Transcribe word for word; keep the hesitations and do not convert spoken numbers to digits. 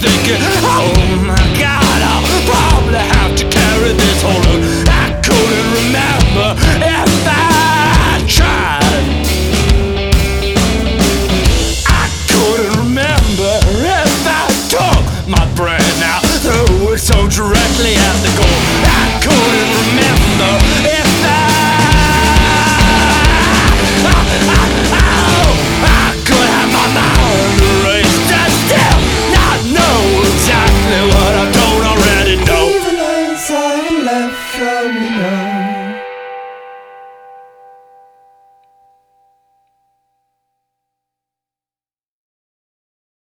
thinking, oh my God, I'll probably have to carry this whole load. I couldn't remember if I tried. I couldn't remember if I took my brain out, threw it so directly at the goal. I couldn't remember if